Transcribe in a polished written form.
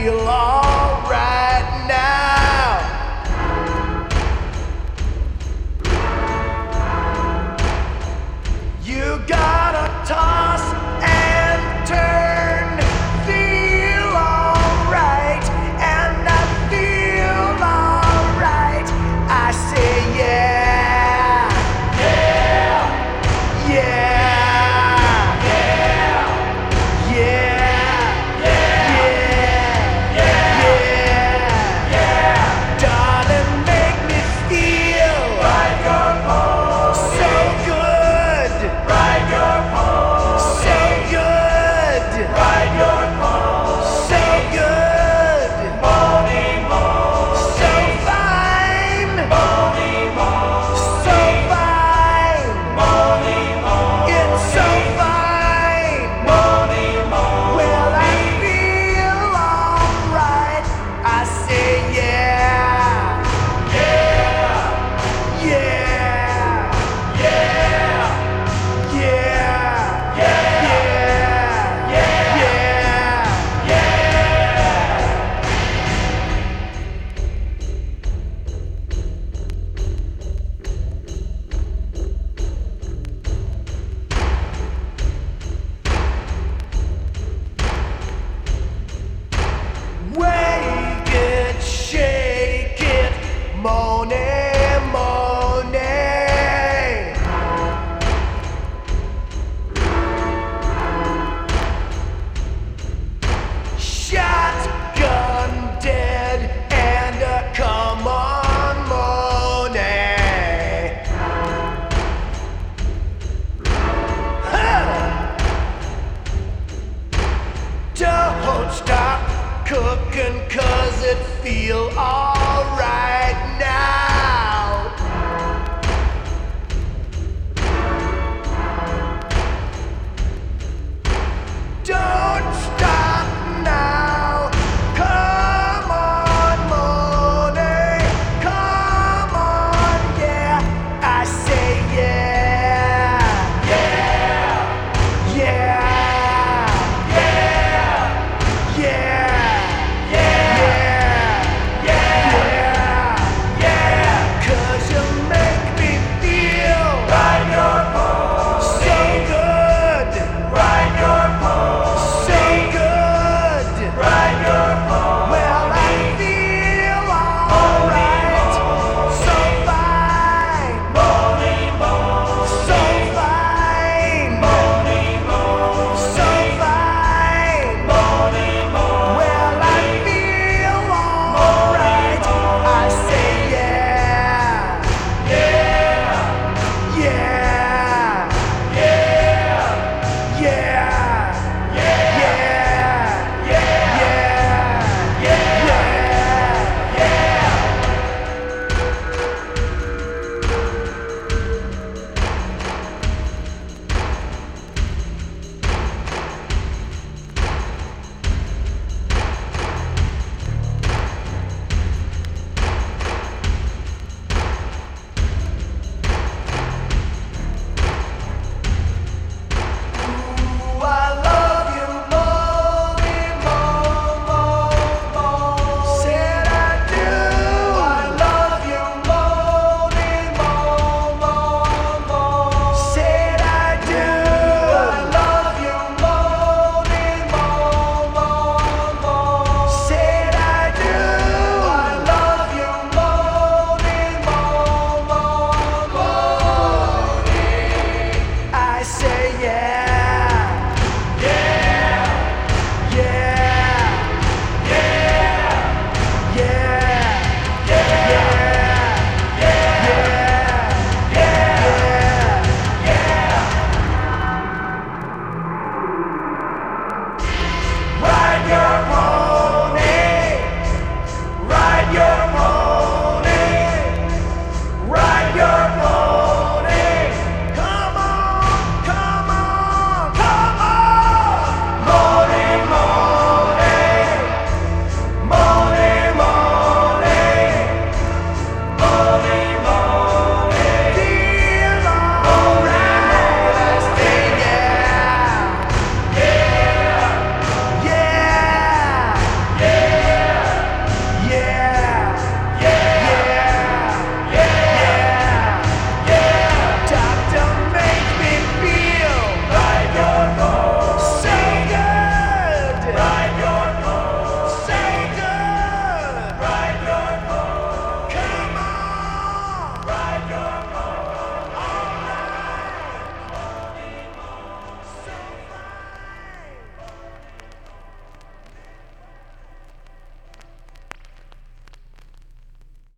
feel alright now. You gotta toss and turn, feel alright, and I feel alright. I say yeah, yeah, yeah, yeah, yeah, yeah, yeah, yeah. Darling, make me feel like so good. Ride your pony. So good. Ride your pony. So good. Pony, pony. So fine. Pony, pony. So fine. Pony, pony. It's so fine. Pony, pony. Well, I feel alright. I say yeah. Yeah. Yeah. Yeah. Yeah, yeah, yeah, yeah. Wake it, shake it, Monet, Monet. Shotgun dead and a come on Monet. Huh. Don't stop cooking 'cause it feel all